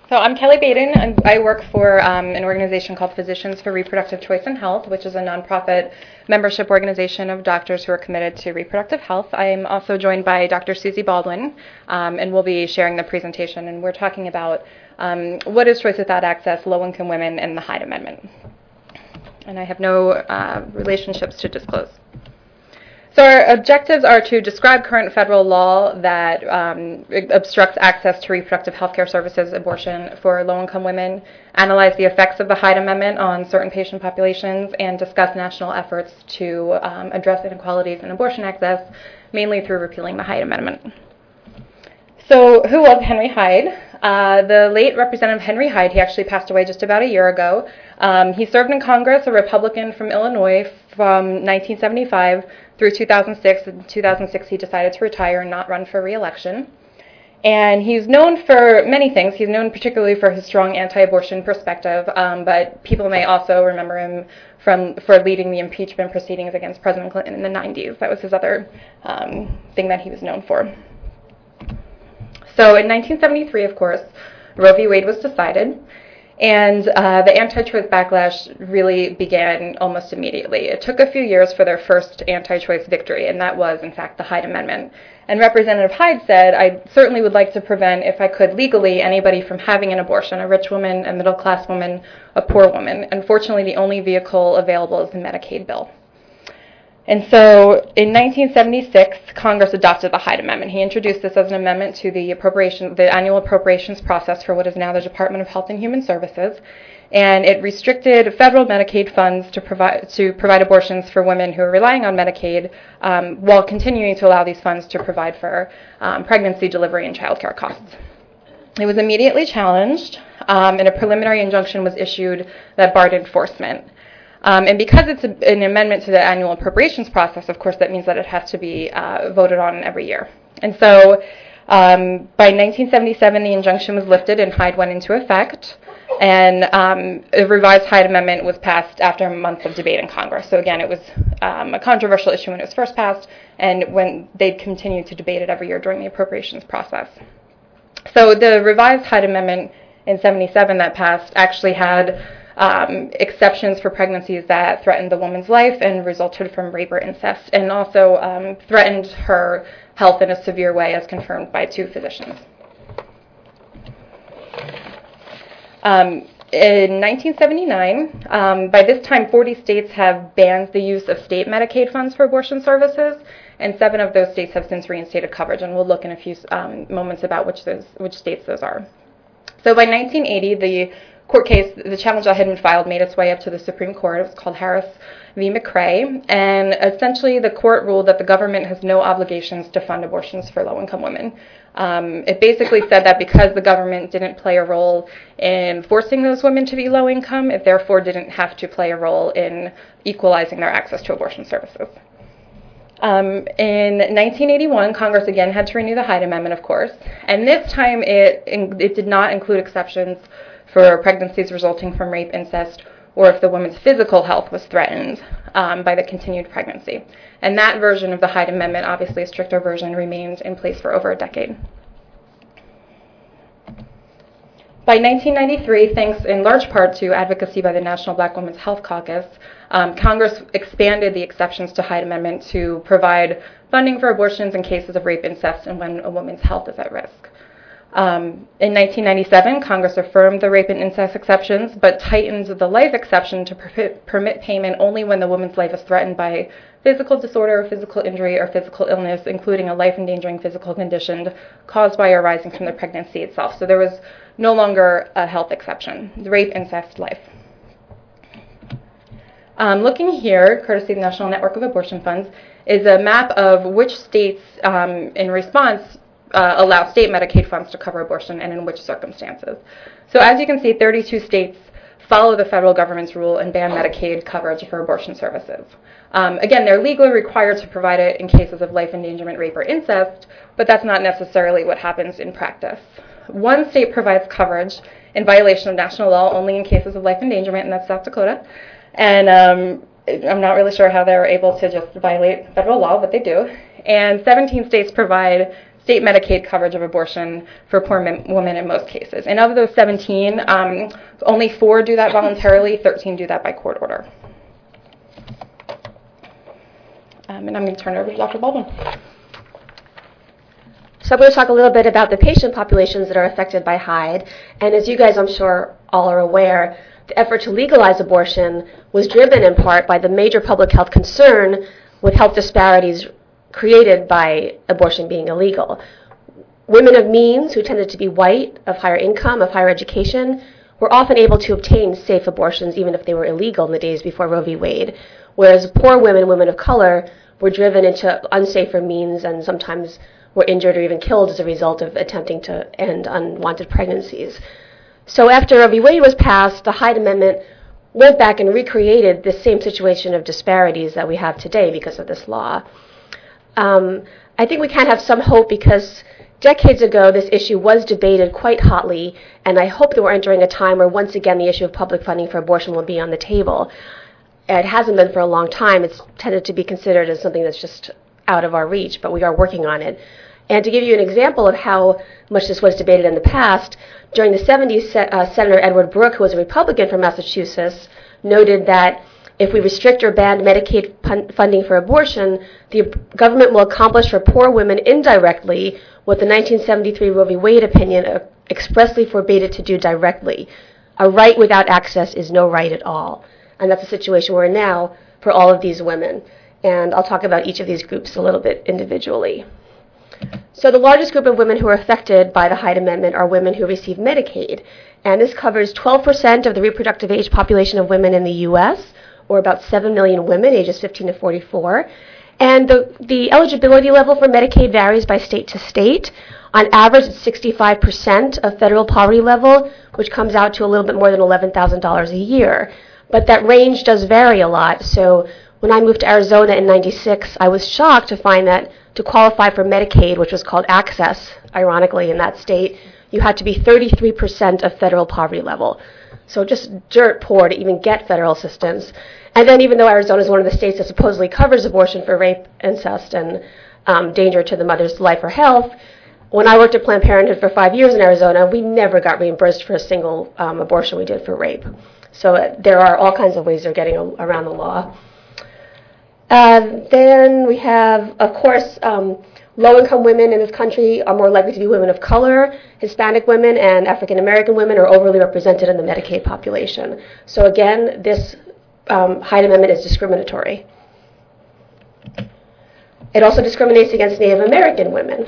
So I'm Kelly Baden, and I work for an organization called Physicians for Reproductive Choice and Health, which is a nonprofit membership organization of doctors who are committed to reproductive health. I am also joined by Dr. Susie Baldwin, and we'll be sharing the presentation. And we're talking about what is choice without access, low-income women, and the Hyde Amendment. And I have no relationships to disclose. So our objectives are to describe current federal law that obstructs access to reproductive health care services, abortion for low-income women, analyze the effects of the Hyde Amendment on certain patient populations, and discuss national efforts to address inequalities in abortion access, mainly through repealing the Hyde Amendment. So who was Henry Hyde? The late Representative Henry Hyde, he actually passed away just about a year ago. He served in Congress, a Republican from Illinois, from 1975 through 2006. In 2006, he decided to retire and not run for re-election. And he's known for many things. He's known particularly for his strong anti-abortion perspective, but people may also remember him for leading the impeachment proceedings against President Clinton in the 90s. That was his other thing that he was known for. So in 1973, of course, Roe v. Wade was decided, and the anti-choice backlash really began almost immediately. It took a few years for their first anti-choice victory, and that was, in fact, the Hyde Amendment. And Representative Hyde said, I certainly would like to prevent, if I could legally, anybody from having an abortion, a rich woman, a middle-class woman, a poor woman. Unfortunately, the only vehicle available is the Medicaid bill. And so in 1976, Congress adopted the Hyde Amendment. He introduced this as an amendment to the annual appropriations process for what is now the Department of Health and Human Services. And it restricted federal Medicaid funds to provide abortions for women who are relying on Medicaid, while continuing to allow these funds to provide for pregnancy, delivery, and child care costs. It was immediately challenged, and a preliminary injunction was issued that barred enforcement. And because it's an amendment to the annual appropriations process, of course, that means that it has to be voted on every year. And so by 1977, the injunction was lifted and Hyde went into effect. And a revised Hyde Amendment was passed after months of debate in Congress. So again, it was a controversial issue when it was first passed, and when they continued to debate it every year during the appropriations process. So the revised Hyde Amendment in 77 that passed actually had exceptions for pregnancies that threatened the woman's life and resulted from rape or incest, and also threatened her health in a severe way, as confirmed by 2 physicians. In 1979, by this time, 40 states have banned the use of state Medicaid funds for abortion services, and 7 of those states have since reinstated coverage, and we'll look in a few moments about which states those are. So by 1980, the court case, the challenge that had been filed, made its way up to the Supreme Court. It was called Harris v. McRae, and essentially the court ruled that the government has no obligations to fund abortions for low-income women. It basically said that because the government didn't play a role in forcing those women to be low-income, it therefore didn't have to play a role in equalizing their access to abortion services. In 1981, Congress again had to renew the Hyde Amendment, of course, and this time it did not include exceptions for pregnancies resulting from rape, incest, or if the woman's physical health was threatened by the continued pregnancy. And that version of the Hyde Amendment, obviously a stricter version, remains in place for over a decade. By 1993, thanks in large part to advocacy by the National Black Women's Health Caucus, Congress expanded the exceptions to Hyde Amendment to provide funding for abortions in cases of rape, incest, and when a woman's health is at risk. In 1997, Congress affirmed the rape and incest exceptions, but tightened the life exception to permit payment only when the woman's life is threatened by physical disorder, physical injury, or physical illness, including a life-endangering physical condition caused by or arising from the pregnancy itself. So there was no longer a health exception. Rape, incest, life. Looking here, courtesy of the National Network of Abortion Funds, is a map of which states, in response, allow state Medicaid funds to cover abortion and in which circumstances. So as you can see, 32 states follow the federal government's rule and ban Medicaid coverage for abortion services. Again, they're legally required to provide it in cases of life endangerment, rape, or incest, but that's not necessarily what happens in practice. One state provides coverage in violation of national law only in cases of life endangerment, and that's South Dakota. And I'm not really sure how they're able to just violate federal law, but they do. And 17 states provide state Medicaid coverage of abortion for poor women in most cases. And of those 17, only 4 do that voluntarily, 13 do that by court order. And I'm going to turn it over to Dr. Baldwin. So I'm going to talk a little bit about the patient populations that are affected by HIDE. And as you guys, I'm sure, all are aware, the effort to legalize abortion was driven in part by the major public health concern with health disparities created by abortion being illegal. Women of means, who tended to be white, of higher income, of higher education, were often able to obtain safe abortions even if they were illegal in the days before Roe v. Wade, whereas poor women, women of color, were driven into unsafer means and sometimes were injured or even killed as a result of attempting to end unwanted pregnancies. So after Roe v. Wade was passed, the Hyde Amendment went back and recreated this same situation of disparities that we have today because of this law. I think we can have some hope because decades ago this issue was debated quite hotly, and I hope that we're entering a time where once again the issue of public funding for abortion will be on the table. It hasn't been for a long time. It's tended to be considered as something that's just out of our reach, but we are working on it. And to give you an example of how much this was debated in the past, during the 70s, Senator Edward Brooke, who was a Republican from Massachusetts, noted that if we restrict or ban Medicaid funding for abortion, the government will accomplish for poor women indirectly what the 1973 Roe v. Wade opinion expressly forbade it to do directly. A right without access is no right at all. And that's the situation we're in now for all of these women. And I'll talk about each of these groups a little bit individually. So the largest group of women who are affected by the Hyde Amendment are women who receive Medicaid. And this covers 12% of the reproductive age population of women in the U.S., or about 7 million women ages 15 to 44. And the eligibility level for Medicaid varies by state to state. On average, it's 65% of federal poverty level, which comes out to a little bit more than $11,000 a year. But that range does vary a lot. So when I moved to Arizona in '96, I was shocked to find that to qualify for Medicaid, which was called Access, ironically, in that state, you had to be 33% of federal poverty level. So just dirt poor to even get federal assistance. And then even though Arizona is one of the states that supposedly covers abortion for rape, incest, and danger to the mother's life or health, when I worked at Planned Parenthood for 5 years in Arizona, we never got reimbursed for a single abortion we did for rape. So there are all kinds of ways of getting around the law. Then we have, of course, low-income women in this country are more likely to be women of color. Hispanic women and African-American women are overly represented in the Medicaid population. So again, this Hyde Amendment is discriminatory. It also discriminates against Native American women.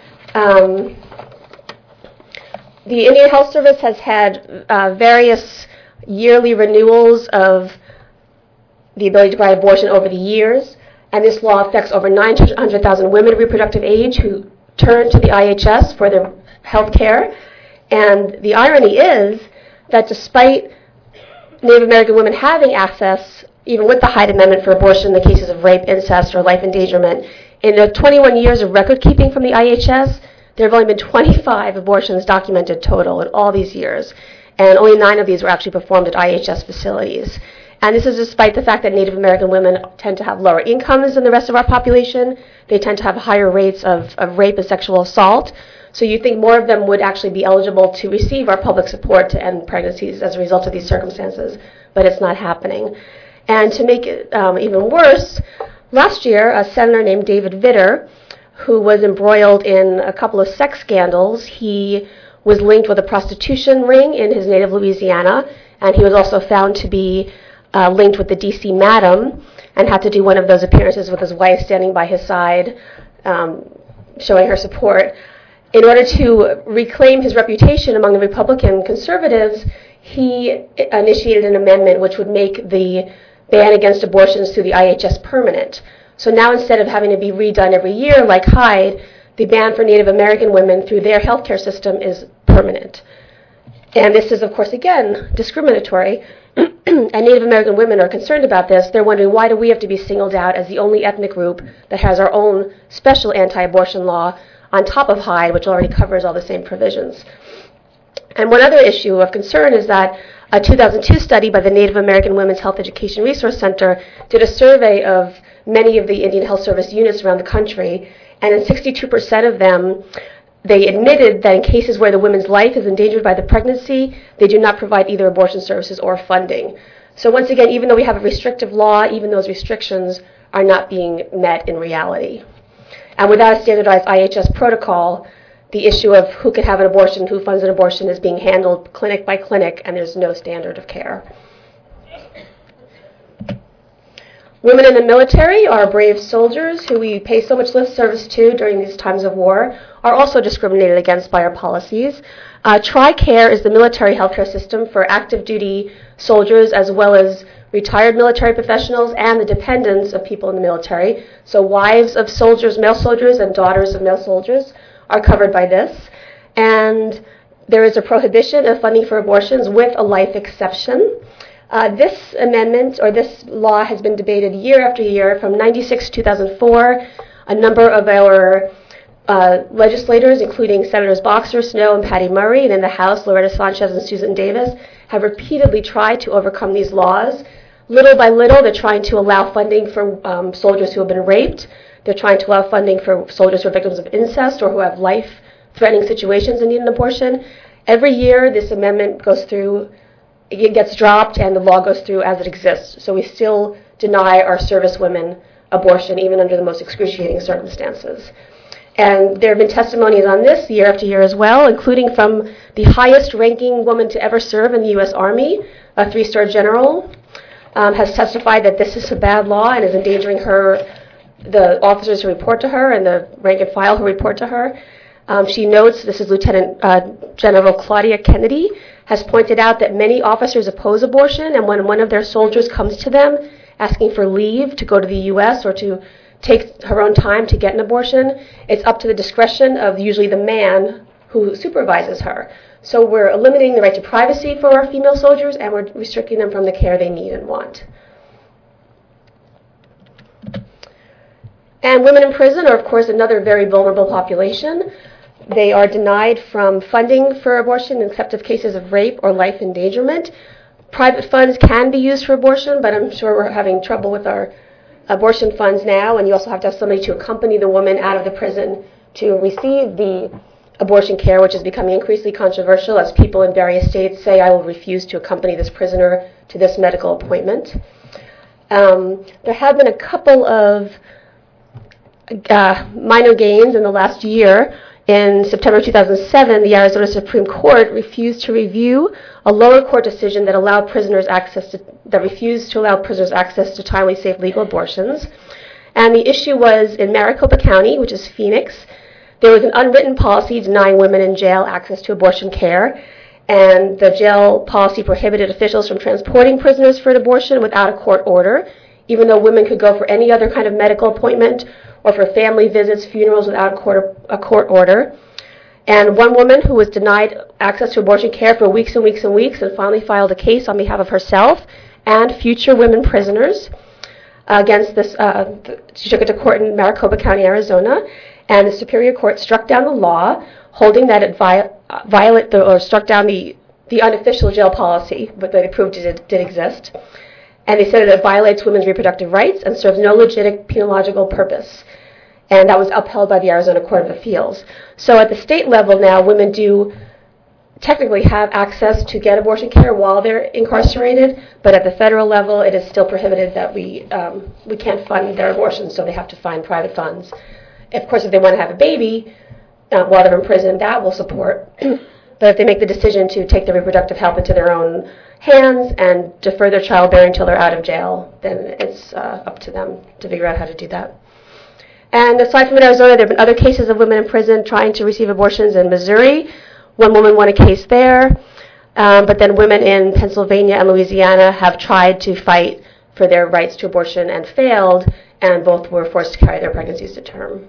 The Indian Health Service has had various yearly renewals of the ability to provide abortion over the years, and this law affects over 900,000 women of reproductive age who turn to the IHS for their health care. And the irony is that despite Native American women having access, even with the Hyde Amendment, for abortion in the cases of rape, incest, or life endangerment, in the 21 years of record keeping from the IHS, there have only been 25 abortions documented total in all these years, and only 9 of these were actually performed at IHS facilities. And this is despite the fact that Native American women tend to have lower incomes than the rest of our population. They tend to have higher rates of rape and sexual assault. So you think more of them would actually be eligible to receive our public support to end pregnancies as a result of these circumstances, but it's not happening. And to make it even worse, last year, a senator named David Vitter, who was embroiled in a couple of sex scandals, he was linked with a prostitution ring in his native Louisiana, and he was also found to be linked with the D.C. Madam, and had to do one of those appearances with his wife standing by his side, showing her support. In order to reclaim his reputation among the Republican conservatives, he initiated an amendment which would make the ban against abortions through the IHS permanent. So now instead of having to be redone every year like Hyde, the ban for Native American women through their healthcare system is permanent. And this is, of course, again, discriminatory. And Native American women are concerned about this. They're wondering, why do we have to be singled out as the only ethnic group that has our own special anti-abortion law on top of Hyde, which already covers all the same provisions? And one other issue of concern is that a 2002 study by the Native American Women's Health Education Resource Center did a survey of many of the Indian Health Service units around the country, And in 62% of them, they admitted that in cases where the woman's life is endangered by the pregnancy, they do not provide either abortion services or funding. So once again, even though we have a restrictive law, even those restrictions are not being met in reality. And without a standardized IHS protocol, the issue of who can have an abortion, who funds an abortion is being handled clinic by clinic, and there's no standard of care. Women in the military, our brave soldiers who we pay so much lip service to during these times of war, are also discriminated against by our policies. TRICARE is the military healthcare system for active duty soldiers as well as retired military professionals and the dependents of people in the military. So wives of soldiers, male soldiers, and daughters of male soldiers are covered by this. And there is a prohibition of funding for abortions with a life exception. This amendment, or this law, has been debated year after year. From 96 to 2004, a number of our legislators, including Senators Boxer, Snowe, and Patty Murray, and in the House, Loretta Sanchez and Susan Davis, have repeatedly tried to overcome these laws. Little by little, they're trying to allow funding for soldiers who have been raped. They're trying to allow funding for soldiers who are victims of incest or who have life-threatening situations and need an abortion. Every year, this amendment goes through. It gets dropped and the law goes through as it exists. So we still deny our service women abortion even under the most excruciating circumstances. And there have been testimonies on this year after year as well, including from the highest ranking woman to ever serve in the U.S. Army, a 3-star general, has testified that this is a bad law and is endangering the officers who report to her and the rank and file who report to her. She notes, this is Lieutenant General Claudia Kennedy, has pointed out that many officers oppose abortion, and when one of their soldiers comes to them asking for leave to go to the U.S. or to take her own time to get an abortion, it's up to the discretion of usually the man who supervises her. So we're eliminating the right to privacy for our female soldiers, and we're restricting them from the care they need and want. And women in prison are, of course, another very vulnerable population. They are denied from funding for abortion except of cases of rape or life endangerment. Private funds can be used for abortion, but I'm sure we're having trouble with our abortion funds now, and you also have to have somebody to accompany the woman out of the prison to receive the abortion care, which is becoming increasingly controversial as people in various states say, I will refuse to accompany this prisoner to this medical appointment. There have been a couple of minor gains in the last year. In September 2007, the Arizona Supreme Court refused to review a lower court decision that refused to allow prisoners access to timely, safe, legal abortions. And the issue was in Maricopa County, which is Phoenix. There was an unwritten policy denying women in jail access to abortion care, and the jail policy prohibited officials from transporting prisoners for an abortion without a court order, even though women could go for any other kind of medical appointment or for family visits, funerals without a court order. And one woman who was denied access to abortion care for weeks and weeks and weeks and finally filed a case on behalf of herself and future women prisoners against this. She took it to court in Maricopa County, Arizona, and the Superior Court struck down the law, holding that it struck down the unofficial jail policy, but they proved it did exist. And they said that it violates women's reproductive rights and serves no legitimate penological purpose. And that was upheld by the Arizona Court of Appeals. So at the state level now, women do technically have access to get abortion care while they're incarcerated, but at the federal level, it is still prohibited that we can't fund their abortions, so they have to find private funds. Of course, if they want to have a baby while they're in prison, that will support. But if they make the decision to take their reproductive health into their own hands and defer their childbearing until they're out of jail, then it's up to them to figure out how to do that. And aside from in Arizona, there have been other cases of women in prison trying to receive abortions in Missouri. One woman won a case there, but then women in Pennsylvania and Louisiana have tried to fight for their rights to abortion and failed, and both were forced to carry their pregnancies to term.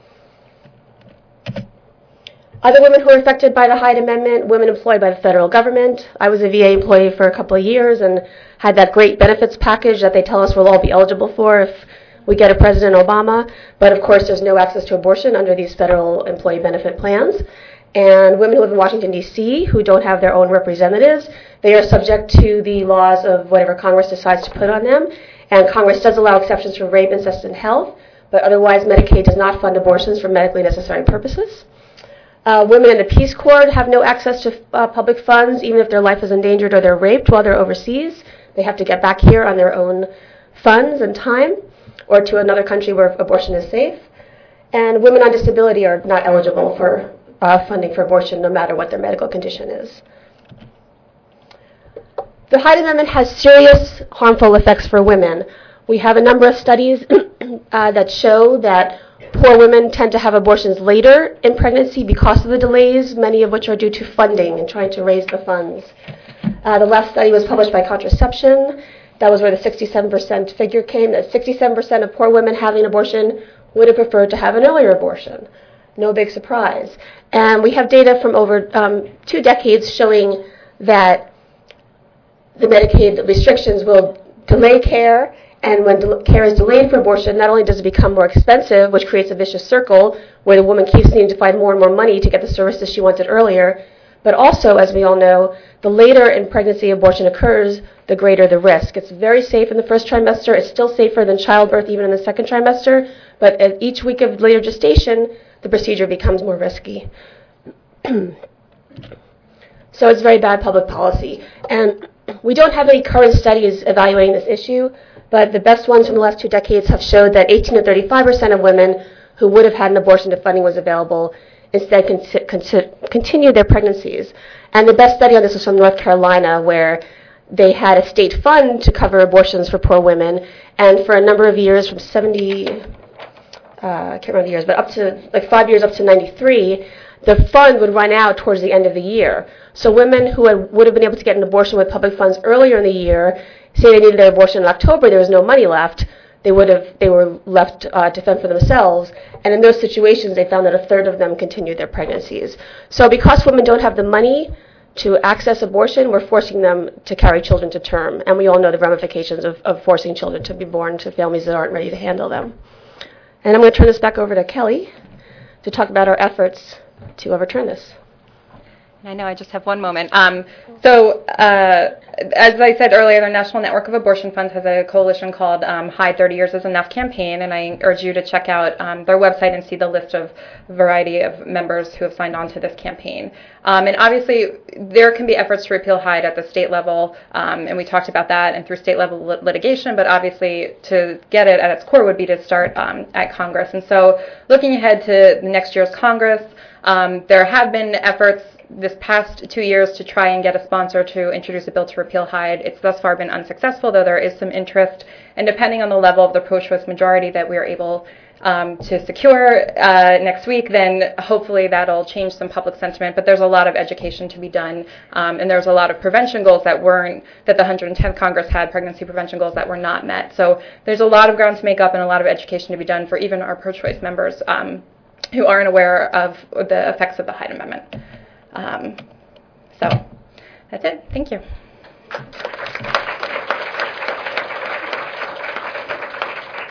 Other women who are affected by the Hyde Amendment, women employed by the federal government. I was a VA employee for a couple of years and had that great benefits package that they tell us we'll all be eligible for if we get a President Obama. But of course, there's no access to abortion under these federal employee benefit plans. And women who live in Washington, D.C., who don't have their own representatives, they are subject to the laws of whatever Congress decides to put on them. And Congress does allow exceptions for rape, incest, and health, but otherwise Medicaid does not fund abortions for medically necessary purposes. Women in the Peace Corps have no access to public funds, even if their life is endangered or they're raped while they're overseas. They have to get back here on their own funds and time, or to another country where abortion is safe. And women on disability are not eligible for funding for abortion, no matter what their medical condition is. The Hyde Amendment has serious harmful effects for women. We have a number of studies that show that poor women tend to have abortions later in pregnancy because of the delays, many of which are due to funding and trying to raise the funds. The last study was published by Contraception. That was where the 67% figure came, that 67% of poor women having an abortion would have preferred to have an earlier abortion. No big surprise. And we have data from over 2 decades showing that the Medicaid restrictions will delay care, and when care is delayed for abortion, not only does it become more expensive, which creates a vicious circle where the woman keeps needing to find more and more money to get the services she wanted earlier, but also, as we all know, the later in pregnancy abortion occurs, the greater the risk. It's very safe in the first trimester. It's still safer than childbirth even in the second trimester, but at each week of later gestation, the procedure becomes more risky. So it's very bad public policy. And we don't have any current studies evaluating this issue, but the best ones from the last 2 decades have showed that 18 to 35% of women who would have had an abortion if funding was available instead continued their pregnancies. And the best study on this was from North Carolina, where they had a state fund to cover abortions for poor women, and for a number of years, from 70, I can't remember the years, but up to like 5 years up to 93, the fund would run out towards the end of the year. So women who would have been able to get an abortion with public funds earlier in the year, say they needed their abortion in October, there was no money left, they were left to fend for themselves. And in those situations, they found that a third of them continued their pregnancies. So because women don't have the money to access abortion, we're forcing them to carry children to term. And we all know the ramifications of forcing children to be born to families that aren't ready to handle them. And I'm going to turn this back over to Kelly to talk about our efforts to overturn this. I know I just have one moment. As I said earlier, the National Network of Abortion Funds has a coalition called Hyde 30 Years is Enough campaign, and I urge you to check out their website and see the list of variety of members who have signed on to this campaign. And obviously, there can be efforts to repeal Hyde at the state level, and we talked about that, and through state level litigation, but obviously to get it at its core would be to start at Congress. And so looking ahead to next year's Congress, there have been efforts this past 2 years to try and get a sponsor to introduce a bill to repeal Hyde. It's thus far been unsuccessful, though there is some interest. And depending on the level of the pro-choice majority that we are able to secure next week, then hopefully that'll change some public sentiment. But there's a lot of education to be done, and there's a lot of prevention goals that the 110th Congress had, pregnancy prevention goals that were not met. So there's a lot of ground to make up and a lot of education to be done for even our pro-choice members who aren't aware of the effects of the Hyde Amendment. So that's it. Thank you.